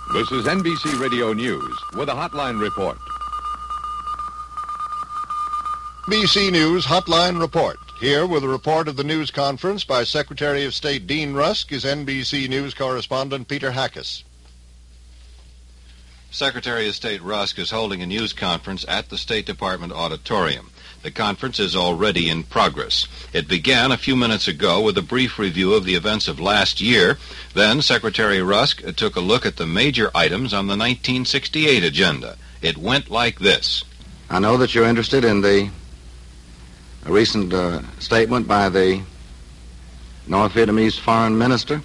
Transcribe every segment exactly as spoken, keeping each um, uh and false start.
This is N B C Radio News with a hotline report. N B C News Hotline Report. Here with a report of the news conference by Secretary of State Dean Rusk is N B C News correspondent Peter Hackus. Secretary of State Rusk is holding a news conference at the State Department auditorium. The conference is already in progress. It began a few minutes ago with a brief review of the events of last year. Then Secretary Rusk took a look at the major items on the nineteen sixty-eight agenda. It went like this. I know that you're interested in the a recent uh, statement by the North Vietnamese foreign minister.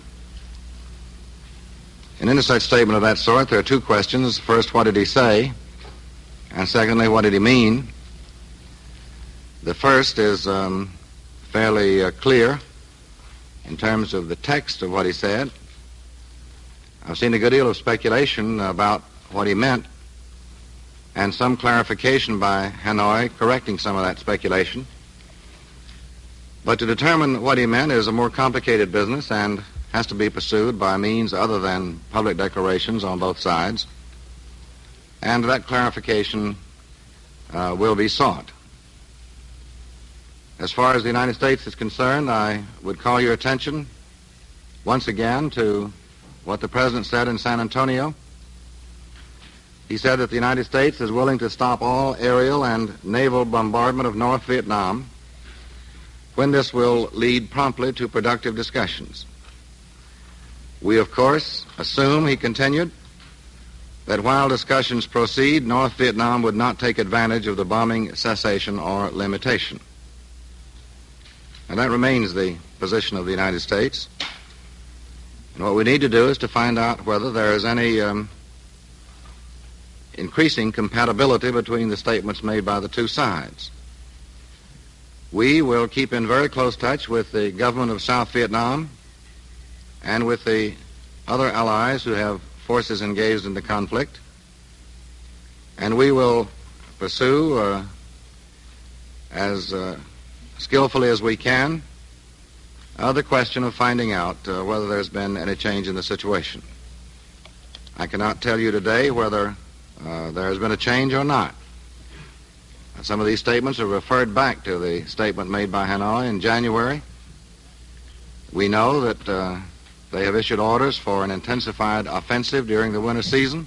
And in such statement of that sort, there are two questions. First, what did he say? And secondly, what did he mean? The first is um, fairly uh, clear in terms of the text of what he said. I've seen a good deal of speculation about what he meant and some clarification by Hanoi correcting some of that speculation. But to determine what he meant is a more complicated business and has to be pursued by means other than public declarations on both sides. And that clarification uh, will be sought. As far as the United States is concerned, I would call your attention once again to what the President said in San Antonio. He said that the United States is willing to stop all aerial and naval bombardment of North Vietnam when this will lead promptly to productive discussions. We, of course, assume, he continued, that while discussions proceed, North Vietnam would not take advantage of the bombing cessation or limitation. And that remains the position of the United States. And what we need to do is to find out whether there is any um, increasing compatibility between the statements made by the two sides. We will keep in very close touch with the government of South Vietnam and with the other allies who have forces engaged in the conflict. And we will pursue uh, as uh, skillfully as we can uh, the question of finding out uh, whether there's been any change in the situation. I cannot tell you today whether uh, there has been a change or not. Some of these statements are referred back to the statement made by Hanoi in January. We know that uh, they have issued orders for an intensified offensive during the winter season.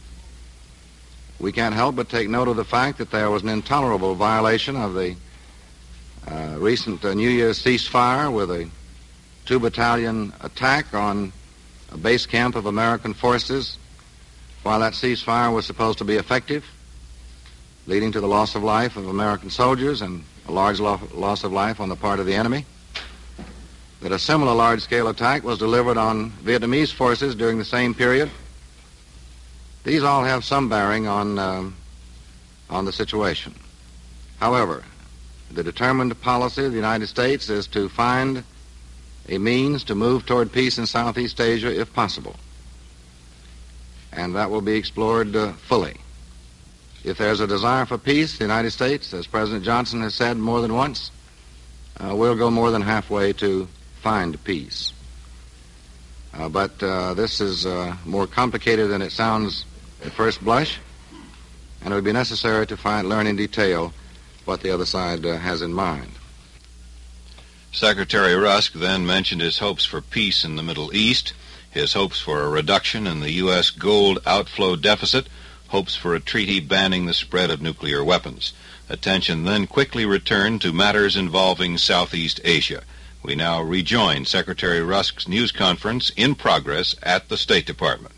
We can't help but take note of the fact that there was an intolerable violation of the uh, recent uh, New Year's ceasefire with a two-battalion attack on a base camp of American forces while that ceasefire was supposed to be effective, leading to the loss of life of American soldiers and a large lo- loss of life on the part of the enemy. That a similar large-scale attack was delivered on Vietnamese forces during the same period. These all have some bearing on, um, on the situation. However, the determined policy of the United States is to find a means to move toward peace in Southeast Asia if possible. And that will be explored uh, fully. If there's a desire for peace, the United States, as President Johnson has said more than once, uh, will go more than halfway to find peace. Uh, but uh, this is uh, more complicated than it sounds at first blush, and it would be necessary to find, learn in detail what the other side uh, has in mind. Secretary Rusk then mentioned his hopes for peace in the Middle East, his hopes for a reduction in the U S gold outflow deficit, hopes for a treaty banning the spread of nuclear weapons. Attention then quickly returned to matters involving Southeast Asia. We now rejoin Secretary Rusk's news conference in progress at the State Department.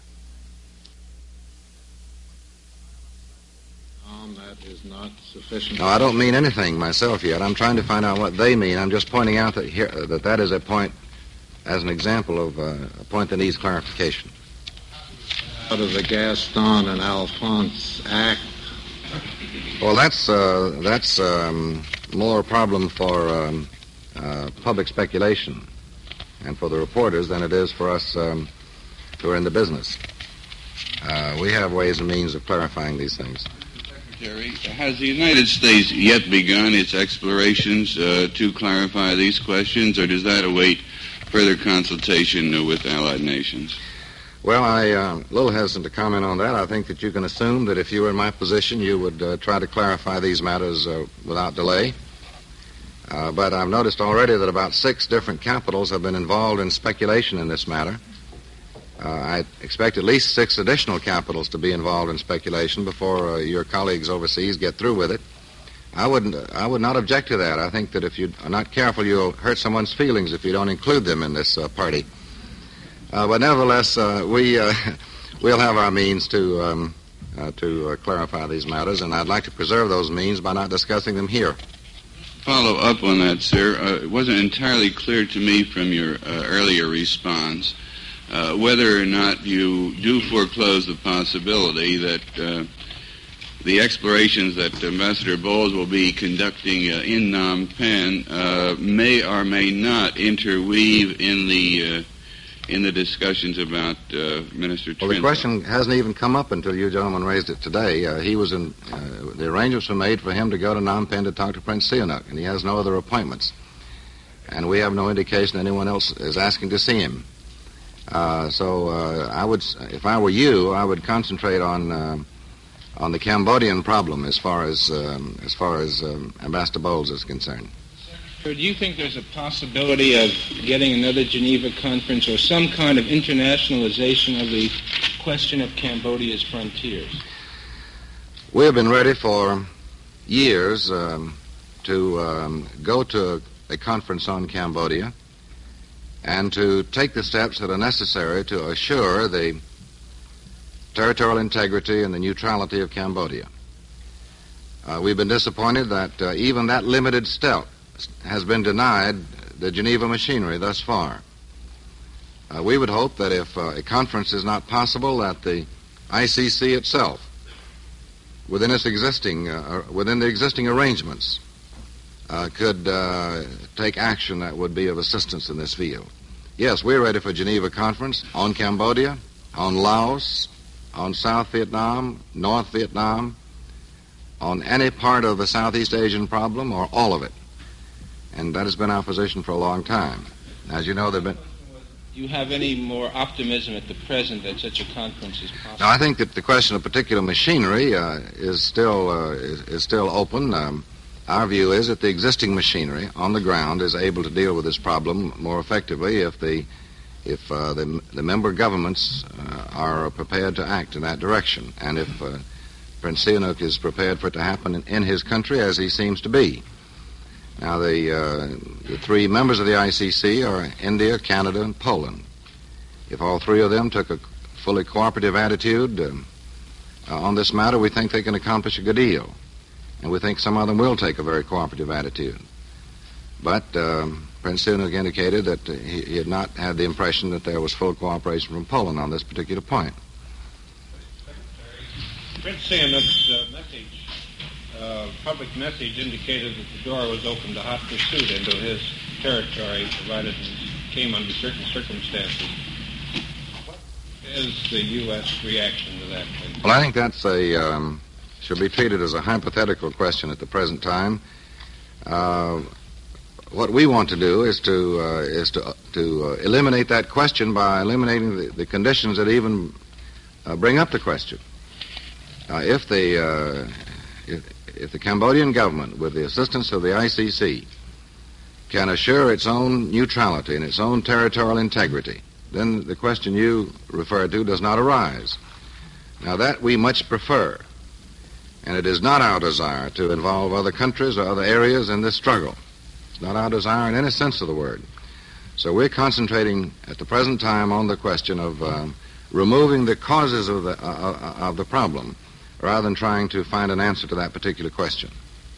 Um, that is not sufficient. No, I don't mean anything myself yet. I'm trying to find out what they mean. I'm just pointing out that here, that, that is a point, as an example of uh, a point that needs clarification. Out of the Gaston and Alphonse Act. Well, that's uh, that's um, more a problem for um, uh, public speculation and for the reporters than it is for us um, who are in the business. Uh, we have ways and means of clarifying these things. Secretary, has the United States yet begun its explorations uh, to clarify these questions, or does that await further consultation uh, with allied nations? Well, I'm uh, a little hesitant to comment on that. I think that you can assume that if you were in my position, you would uh, try to clarify these matters uh, without delay. Uh, but I've noticed already that about six different capitals have been involved in speculation in this matter. Uh, I expect at least six additional capitals to be involved in speculation before uh, your colleagues overseas get through with it. I wouldn't. I would not object to that. I think that if you are not careful, you'll hurt someone's feelings if you don't include them in this uh, party. Uh, but nevertheless, uh, we uh, we'll have our means to um, uh, to uh, clarify these matters, and I'd like to preserve those means by not discussing them here. Follow up on that, sir. Uh, it wasn't entirely clear to me from your uh, earlier response uh, whether or not you do foreclose the possibility that uh, the explorations that Ambassador Bowles will be conducting uh, in Phnom Penh uh, may or may not interweave in the uh, in the discussions about uh, Minister Trent. Well, the question hasn't even come up until you gentlemen raised it today. Uh, he was in. Uh, the arrangements were made for him to go to Phnom Penh to talk to Prince Sihanouk, and he has no other appointments. And we have no indication anyone else is asking to see him. Uh, so uh, I would, if I were you, I would concentrate on. Uh, on the Cambodian problem as far as um, as far as um, Ambassador Bowles is concerned. Senator, do you think there's a possibility of getting another Geneva conference or some kind of internationalization of the question of Cambodia's frontiers? We have been ready for years um, to um, go to a conference on Cambodia and to take the steps that are necessary to assure the territorial integrity and the neutrality of Cambodia. Uh, we've been disappointed that uh, even that limited step has been denied the Geneva machinery thus far. Uh, we would hope that if uh, a conference is not possible, that the I C C itself, within its existing, uh, within the existing arrangements, uh, could uh, take action that would be of assistance in this field. Yes, we're ready for a Geneva conference on Cambodia, on Laos, on South Vietnam, North Vietnam, on any part of the Southeast Asian problem, or all of it. And that has been our position for a long time. As you know, there have been... Do you have any more optimism at the present that such a conference is possible? Now, I think that the question of particular machinery uh, is still uh, is, is still open. Um, our view is that the existing machinery on the ground is able to deal with this problem more effectively if the if uh, the, the member governments uh, are prepared to act in that direction, and if uh, Prince Sihanouk is prepared for it to happen in, in his country, as he seems to be. Now, the, uh, the three members of the I C C are India, Canada, and Poland. If all three of them took a fully cooperative attitude uh, uh, on this matter, we think they can accomplish a good deal, and we think some of them will take a very cooperative attitude. But um, Prince Sihanouk indicated that uh, he, he had not had the impression that there was full cooperation from Poland on this particular point. Prince Sihanouk's uh, message, uh, public message, indicated that the door was open to hot pursuit into his territory, provided it came under certain circumstances. What is the U S reaction to that? Well, I think that's a um, should be treated as a hypothetical question at the present time. Uh, What we want to do is to uh, is to to uh, eliminate that question by eliminating the, the conditions that even uh, bring up the question. Uh, if the uh, if, if the Cambodian government, with the assistance of the I C C, can assure its own neutrality and its own territorial integrity, then the question you referred to does not arise. Now, that we much prefer, and it is not our desire to involve other countries or other areas in this struggle. Not our desire in any sense of the word. So we're concentrating at the present time on the question of uh, removing the causes of the uh, of the problem, rather than trying to find an answer to that particular question.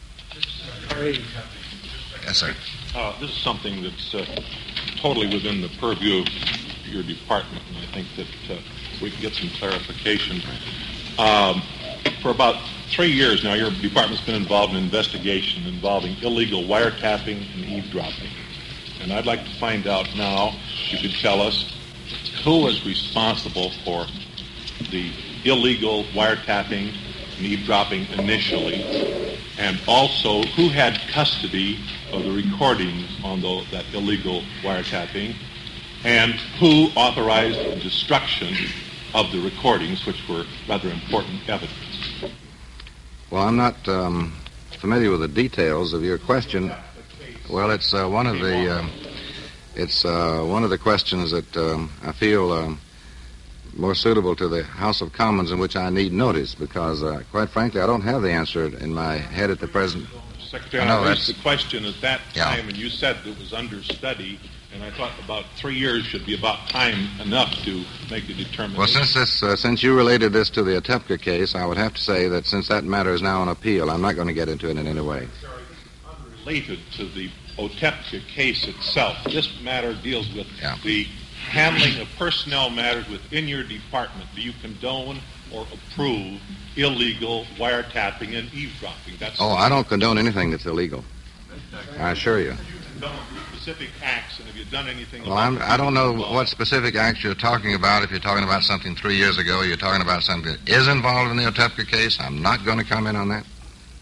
Yes, sir. Uh, this is something that's uh, totally within the purview of your department, and I think that uh, we can get some clarification. Um, for about three years now, your department's been involved in an investigation involving illegal wiretapping and eavesdropping. And I'd like to find out now, if you could tell us, who was responsible for the illegal wiretapping and eavesdropping initially, and also who had custody of the recordings on the, that illegal wiretapping, And who authorized the destruction of the recordings, which were rather important evidence? Well, I'm not um, familiar with the details of your question. Well, it's uh, one of the uh, it's uh, one of the questions that um, I feel um, more suitable to the House of Commons, in which I need notice, because, uh, quite frankly, I don't have the answer in my head at the present. Secretary, I know, I raised that's- the question at that Yeah. time, and you said it was under study, and I thought about three years should be about time enough to make a determination. Well, since this, uh, since you related this to the Otepka case, I would have to say that since that matter is now on appeal, I'm not going to get into it in any way. Related to the Otepka case itself, this matter deals with Yeah. the handling of personnel matters within your department. Do you condone or approve illegal wiretapping and eavesdropping? That's Oh, I don't condone anything that's illegal. I assure you. condone specific acts, and have you done anything? Well, about I'm, the I don't know involved? what specific acts you're talking about. If you're talking about something three years ago, you're talking about something that is involved in the Otepka case. I'm not going to comment on that.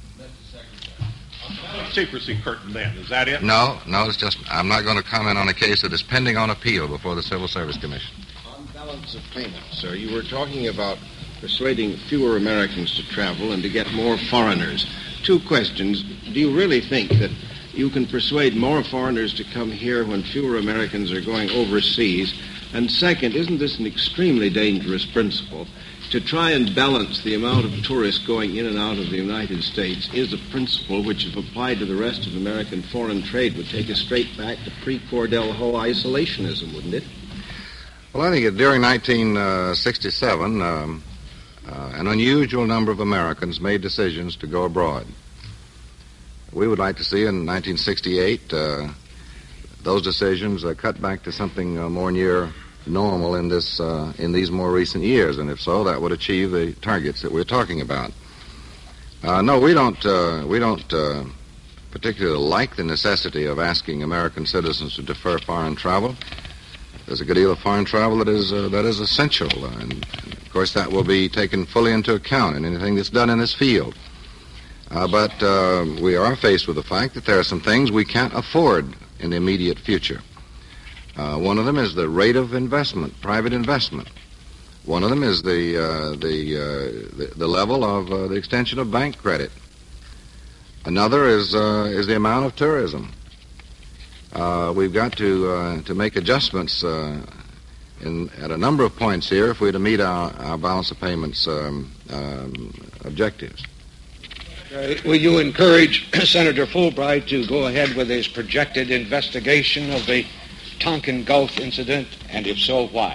Secrecy curtain then, is that it? No, no, it's just I'm not going to comment on a case that is pending on appeal before the Civil Service Commission. On balance of payments, sir, you were talking about persuading fewer Americans to travel and to get more foreigners. Two questions. Do you really think that you can persuade more foreigners to come here when fewer Americans are going overseas? And second, isn't this an extremely dangerous principle? To try and balance the amount of tourists going in and out of the United States is a principle which, if applied to the rest of American foreign trade, would take us straight back to pre-Cordell Hull isolationism, wouldn't it? Well, I think that during nineteen sixty-seven, um, uh, an unusual number of Americans made decisions to go abroad. We would like to see in nineteen sixty-eight uh, those decisions uh, cut back to something uh, more near normal in this uh, in these more recent years, and if so, that would achieve the targets that we're talking about. Uh, no, we don't. Uh, we don't uh, particularly like the necessity of asking American citizens to defer foreign travel. There's a good deal of foreign travel that is uh, that is essential, uh, and, and of course that will be taken fully into account in anything that's done in this field. Uh, but uh, we are faced with the fact that there are some things we can't afford in the immediate future. Uh, one of them is the rate of investment, private investment. One of them is the uh, the, uh, the the level of uh, the extension of bank credit. Another is uh, is the amount of tourism. Uh, we've got to uh, to make adjustments uh, in at a number of points here if we're to meet our, our balance of payments um, um, objectives. Uh, will you encourage Senator Fulbright to go ahead with his projected investigation of the Tonkin Gulf incident, and if so, why?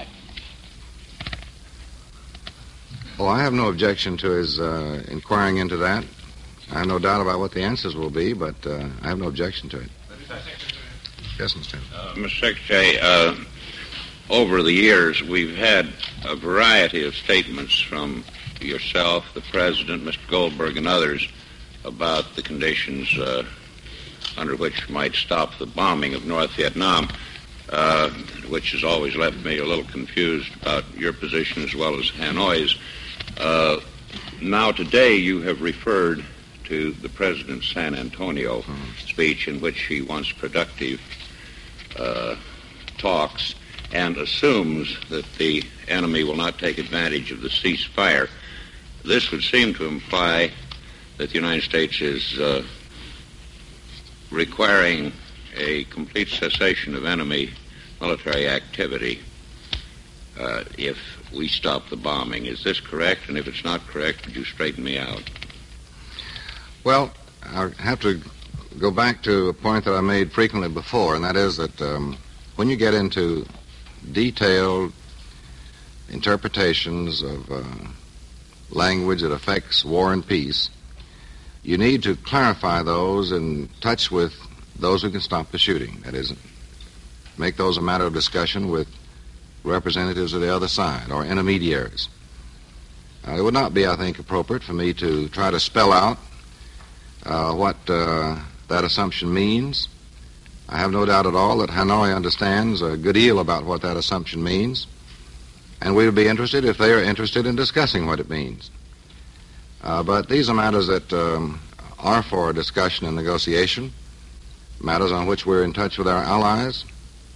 Oh, I have no objection to his uh, inquiring into that. I have no doubt about what the answers will be, but uh, I have no objection to it. Yes, Mister Uh, Mister Secretary, uh, over the years, we've had a variety of statements from yourself, the President, Mister Goldberg, and others about the conditions uh, under which might stop the bombing of North Vietnam, uh, which has always left me a little confused about your position as well as Hanoi's. Uh, now today you have referred to the President's San Antonio speech in which he wants productive uh, talks and assumes that the enemy will not take advantage of the ceasefire. This would seem to imply that the United States is uh, requiring a complete cessation of enemy military activity uh, if we stop the bombing. Is this correct? And if it's not correct, would you straighten me out? Well, I have to go back to a point that I made frequently before, and that is that um, when you get into detailed interpretations of uh, language that affects war and peace, you need to clarify those in touch with those who can stop the shooting. That is, make those a matter of discussion with representatives of the other side or intermediaries. Uh, it would not be, I think, appropriate for me to try to spell out uh, what uh, that assumption means. I have no doubt at all that Hanoi understands a good deal about what that assumption means, and we would be interested if they are interested in discussing what it means. Uh, but these are matters that um, are for discussion and negotiation, matters on which we're in touch with our allies.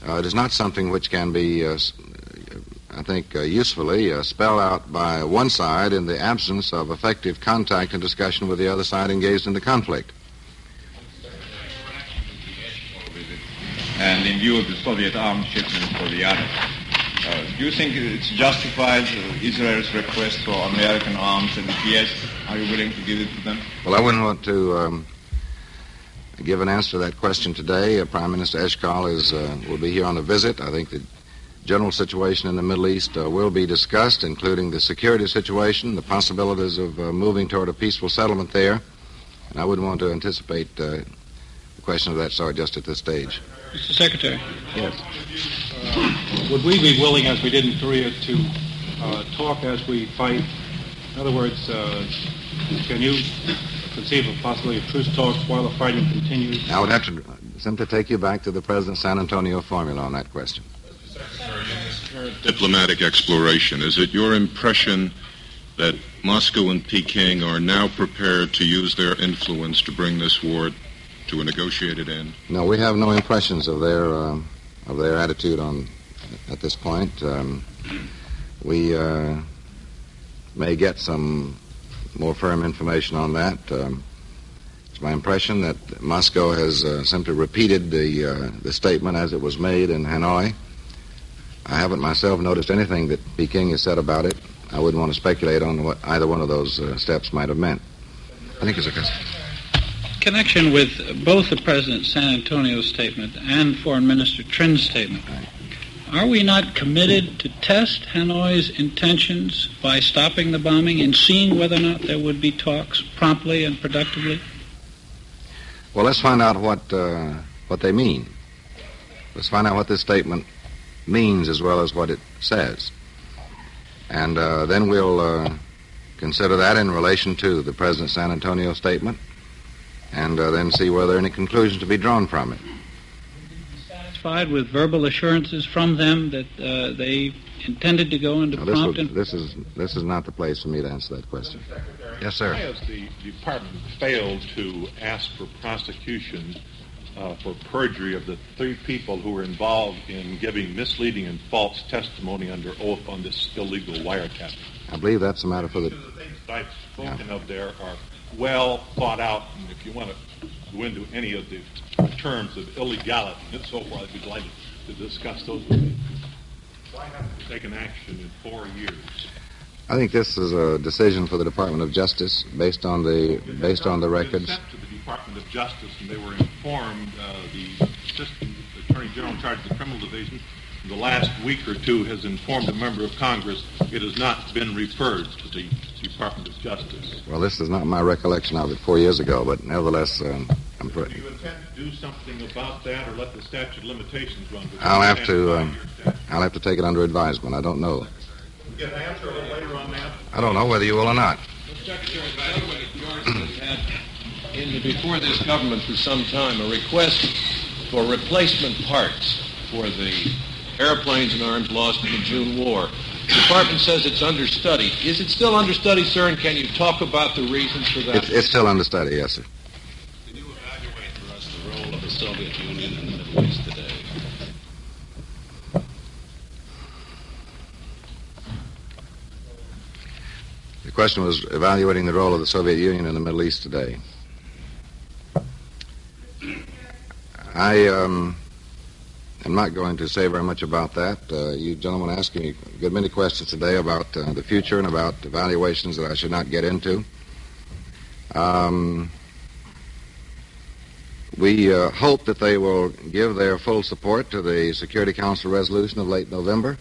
uh, it is not something which can be, uh, I think, uh, usefully uh, spelled out by one side in the absence of effective contact and discussion with the other side engaged in the conflict. And in view of the Soviet arms shipment for the other, uh, do you think it's justified, uh, Israel's request for American arms, and if yes, are you willing to give it to them? Well, I wouldn't want to um, give an answer to that question today. Uh, Prime Minister Eshkol is, uh, will be here on a visit. I think the general situation in the Middle East uh, will be discussed, including the security situation, the possibilities of uh, moving toward a peaceful settlement there. And I wouldn't want to anticipate uh, a question of that sort just at this stage. Mister Secretary. Yes. Uh, would we be willing, as we did in Korea, to uh, talk as we fight? In other words, uh, can you conceive of possibly of truce talks while the fighting continues? I would have to simply take you back to the President's San Antonio formula on that question. Diplomatic exploration, is it your impression that Moscow and Peking are now prepared to use their influence to bring this war to a negotiated end? No, we have no impressions of their uh, of their attitude on at this point. Um, we uh, may get some more firm information on that. Um, it's my impression that Moscow has uh, simply repeated the uh, the statement as it was made in Hanoi. I haven't myself noticed anything that Peking has said about it. I wouldn't want to speculate on what either one of those uh, steps might have meant. I think it's a question. Connection with both the President's San Antonio statement and Foreign Minister Trin's statement, are we not committed to test Hanoi's intentions by stopping the bombing and seeing whether or not there would be talks promptly and productively? Well, let's find out what uh, what they mean. Let's find out what this statement means as well as what it says. And uh, then we'll uh, consider that in relation to the President's San Antonio statement, and uh, then see whether there are any conclusions to be drawn from it. Satisfied with verbal assurances from them that uh, they intended to go into now, this prompt... Was, this is this is not the place for me to answer that question. Yes, sir. Why has the department failed to ask for prosecution uh, for perjury of the three people who were involved in giving misleading and false testimony under oath on this illegal wiretap? I believe that's a matter for the... The things that I've spoken yeah. of there are well thought out, and if you want to go into any of the terms of illegality and so forth, I'd be delighted to discuss those with you. Why haven't you taken action in four years? I think this is a decision for the Department of Justice based on the based on the records. Sent to the Department of Justice, and they were informed. Uh, the Assistant Attorney General in charge of the Criminal Division, in the last week or two, has informed a member of Congress it has not been referred to the Department of Justice. Well, this is not my recollection of it four years ago, but nevertheless, um, I'm pretty. Do you intend to do something about that, or let the statute of limitations run? I'll have to. Um, I'll have to take it under advisement. I don't know. Get an answer a little later on that. I don't know whether you will or not. Secretary, the government of Georgia has had, in the, before this government for some time, a request for replacement parts for the airplanes and arms lost in the June war. The department says it's under study. Is it still under study, sir, and can you talk about the reasons for that? It's, it's still under study, yes, sir. Can you evaluate for us the role of the Soviet Union in the Middle East today? The question was evaluating the role of the Soviet Union in the Middle East today. I um, am not going to say very much about that. Uh, you gentlemen asked me a good many questions today about uh, the future and about evaluations that I should not get into. Um, we uh, hope that they will give their full support to the Security Council resolution of late November.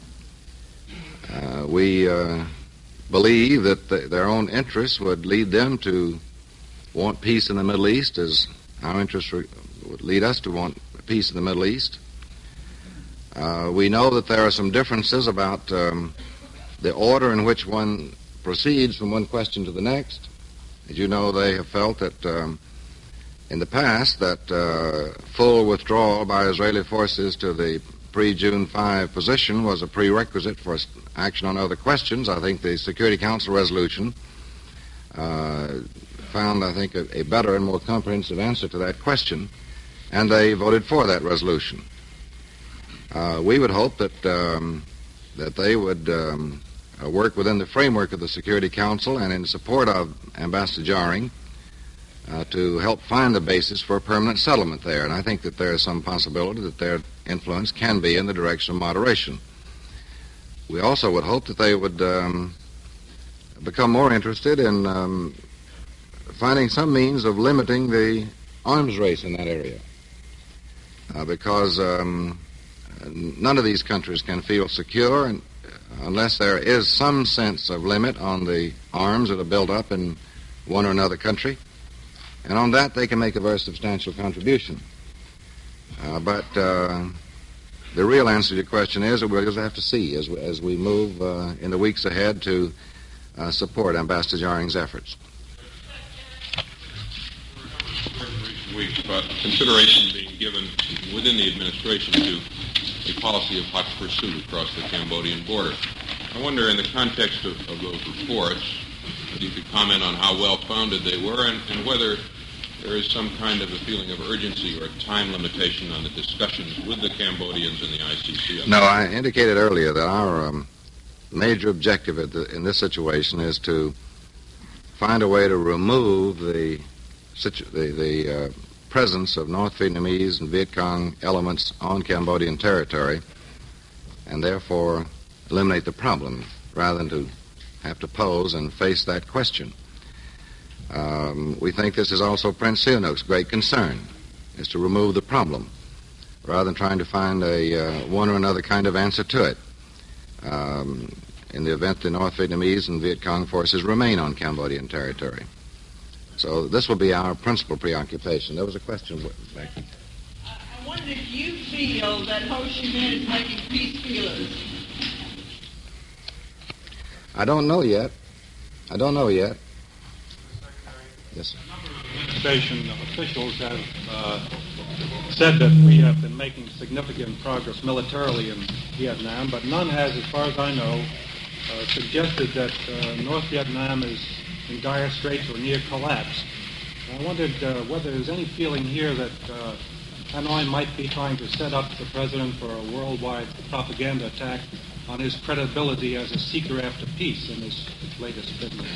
Uh, we... Uh, believe that the, their own interests would lead them to want peace in the Middle East, as our interests re- would lead us to want peace in the Middle East. Uh, we know that there are some differences about um, the order in which one proceeds from one question to the next. As you know, they have felt that um, in the past that uh, full withdrawal by Israeli forces to the pre-June fifth position was a prerequisite for action on other questions. I think the Security Council resolution uh, found, I think, a, a better and more comprehensive answer to that question, and they voted for that resolution. Uh, we would hope that um, that they would um, uh, work within the framework of the Security Council and in support of Ambassador Jaring uh, to help find the basis for a permanent settlement there. And I think that there is some possibility that their influence can be in the direction of moderation. We also would hope that they would um, become more interested in um, finding some means of limiting the arms race in that area. Uh, because um, none of these countries can feel secure and, uh, unless there is some sense of limit on the arms that are built up in one or another country. And on that, they can make a very substantial contribution. Uh, but uh, the real answer to your question is that we'll just have to see as we, as we move uh, in the weeks ahead to uh, support Ambassador Jaring's efforts. Weeks about consideration being given within the administration to a policy of hot pursuit across the Cambodian border. I wonder, in the context of, of those reports, whether you could comment on how well-founded they were and, and whether there is some kind of a feeling of urgency or time limitation on the discussions with the Cambodians and the I C C. No, I indicated earlier that our um, major objective at the, in this situation is to find a way to remove the situ- the, the uh, presence of North Vietnamese and Viet Cong elements on Cambodian territory, and therefore eliminate the problem rather than to have to pose and face that question. Um, we think this is also Prince Sihanouk's great concern, is to remove the problem rather than trying to find a uh, one or another kind of answer to it. Um, in the event the North Vietnamese and Viet Cong forces remain on Cambodian territory. So this will be our principal preoccupation. There was a question back there. I wonder if you feel that Ho Chi Minh is making peace feelers. I don't know yet. I don't know yet. Yes, sir. Administration officials have uh, said that we have been making significant progress militarily in Vietnam, but none has, as far as I know, uh, suggested that uh, North Vietnam is in dire straits or near collapse. I wondered uh, whether there's any feeling here that uh, Hanoi might be trying to set up the president for a worldwide propaganda attack on his credibility as a seeker after peace in this latest business.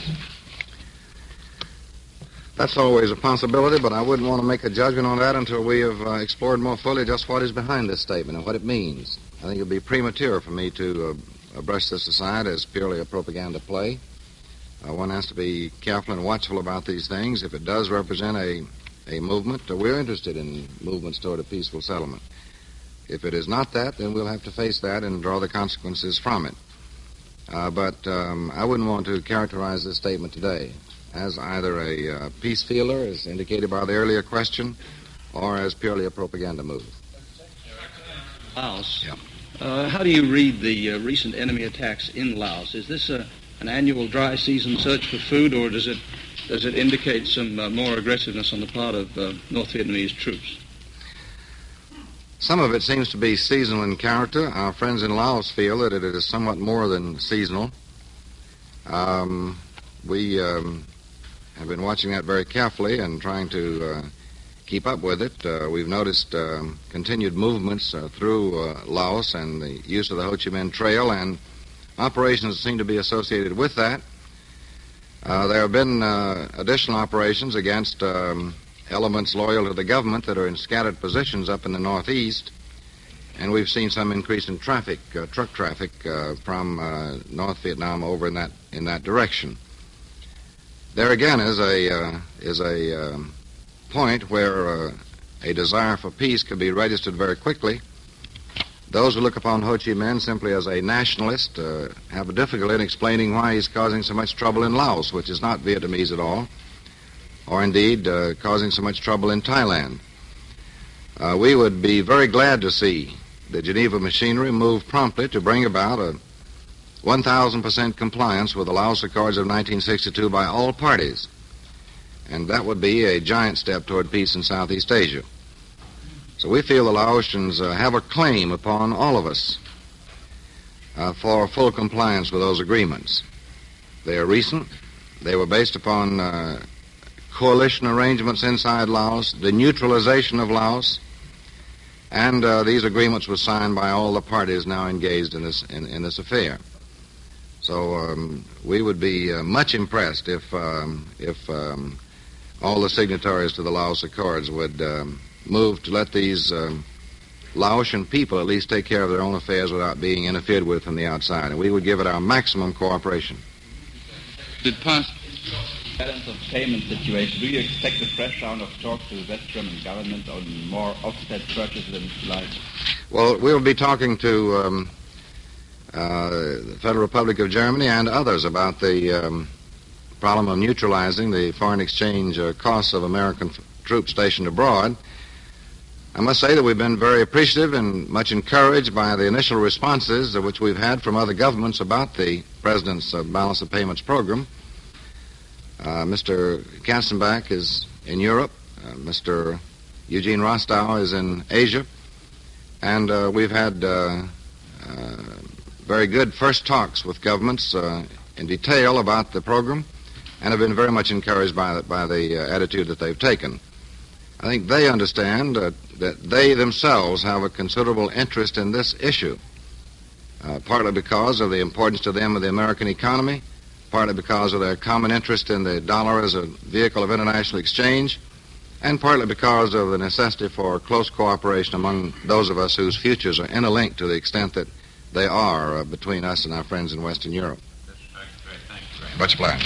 That's always a possibility, but I wouldn't want to make a judgment on that until we have uh, explored more fully just what is behind this statement and what it means. I think it would be premature for me to uh, brush this aside as purely a propaganda play. Uh, one has to be careful and watchful about these things. If it does represent a, a movement, uh, we're interested in movements toward a peaceful settlement. If it is not that, then we'll have to face that and draw the consequences from it. Uh, but um, I wouldn't want to characterize this statement today as either a uh, peace feeler, as indicated by the earlier question, or as purely a propaganda move. Laos. Yeah. Uh, how do you read the uh, recent enemy attacks in Laos? Is this a an annual dry season search for food, or does it does it indicate some uh, more aggressiveness on the part of uh, North Vietnamese troops? Some of it seems to be seasonal in character. Our friends in Laos feel that it is somewhat more than seasonal. Um, we um, have been watching that very carefully and trying to uh, keep up with it. Uh, we've noticed uh, continued movements uh, through uh, Laos and the use of the Ho Chi Minh Trail and operations seem to be associated with that. Uh, there have been uh, additional operations against um, elements loyal to the government that are in scattered positions up in the northeast, and we've seen some increase in traffic, uh, truck traffic, uh, from uh, North Vietnam over in that in that direction. There again is a uh, is a um, point where uh, a desire for peace could be registered very quickly. Those who look upon Ho Chi Minh simply as a nationalist uh, have a difficulty in explaining why he's causing so much trouble in Laos, which is not Vietnamese at all, or indeed uh, causing so much trouble in Thailand. Uh, we would be very glad to see the Geneva machinery move promptly to bring about a one thousand percent compliance with the Laos Accords of nineteen sixty-two by all parties, and that would be a giant step toward peace in Southeast Asia. So we feel the Laotians uh, have a claim upon all of us uh, for full compliance with those agreements. They are recent. They were based upon uh, coalition arrangements inside Laos, the neutralization of Laos, And uh, these agreements were signed by all the parties now engaged in this in, in this affair. So um, we would be uh, much impressed if um, if um, all the signatories to the Laos Accords would um, move to let these um, Laotian people at least take care of their own affairs without being interfered with from the outside. And we would give it our maximum cooperation. Did pass balance of payment situation, do you expect a fresh round of talks to the West German government on more offset purchases in July? Well, we'll be talking to um, uh, the Federal Republic of Germany and others about the um, problem of neutralizing the foreign exchange uh, costs of American f- troops stationed abroad. I must say that we've been very appreciative and much encouraged by the initial responses uh, which we've had from other governments about the President's uh, balance of payments program. Uh, Mister Katzenbach is in Europe. Uh, Mister Eugene Rostow is in Asia. And uh, we've had uh, uh, very good first talks with governments uh, in detail about the program and have been very much encouraged by the, by the uh, attitude that they've taken. I think they understand uh, that they themselves have a considerable interest in this issue, uh, partly because of the importance to them of the American economy, partly because of their common interest in the dollar as a vehicle of international exchange, and partly because of the necessity for close cooperation among those of us whose futures are interlinked to the extent that they are uh, between us and our friends in Western Europe. Much obliged.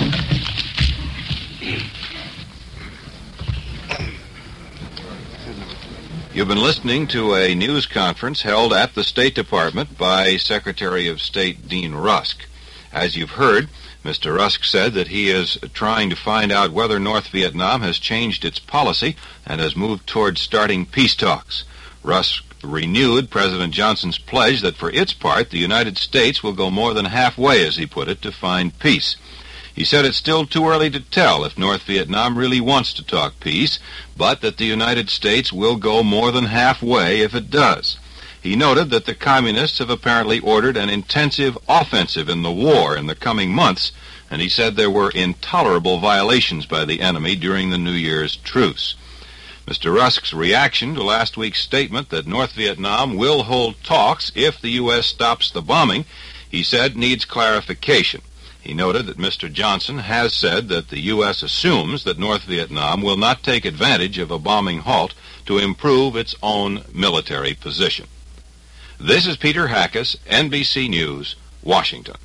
You've been listening to a news conference held at the State Department by Secretary of State Dean Rusk. As you've heard, Mister Rusk said that he is trying to find out whether North Vietnam has changed its policy and has moved towards starting peace talks. Rusk renewed President Johnson's pledge that for its part, the United States will go more than halfway, as he put it, to find peace. He said it's still too early to tell if North Vietnam really wants to talk peace, but that the United States will go more than halfway if it does. He noted that the communists have apparently ordered an intensive offensive in the war in the coming months, and he said there were intolerable violations by the enemy during the New Year's truce. Mister Rusk's reaction to last week's statement that North Vietnam will hold talks if the U S stops the bombing, he said, needs clarification. He noted that Mister Johnson has said that the U S assumes that North Vietnam will not take advantage of a bombing halt to improve its own military position. This is Peter Hackus, N B C News, Washington.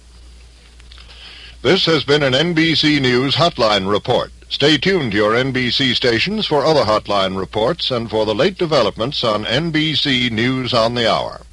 This has been an N B C News Hotline Report. Stay tuned to your N B C stations for other Hotline reports and for the late developments on N B C News on the Hour.